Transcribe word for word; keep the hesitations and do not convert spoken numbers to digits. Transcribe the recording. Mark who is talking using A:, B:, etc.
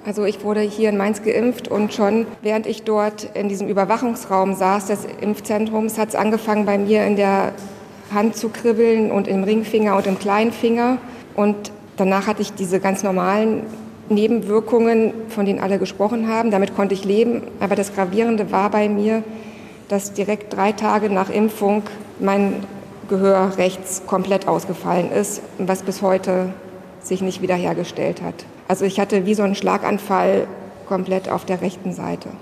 A: Also ich wurde hier in Mainz geimpft und schon während ich dort in diesem Überwachungsraum saß des Impfzentrums, hat es angefangen bei mir in der Hand zu kribbeln und im Ringfinger und im kleinen Finger. Und danach hatte ich diese ganz normalen Nebenwirkungen, von denen alle gesprochen haben. Damit konnte ich leben. Aber das Gravierende war bei mir, dass direkt drei Tage nach Impfung mein Gehör rechts komplett ausgefallen ist, was bis heute sich nicht wiederhergestellt hat. Also ich hatte wie so einen Schlaganfall komplett auf der rechten Seite.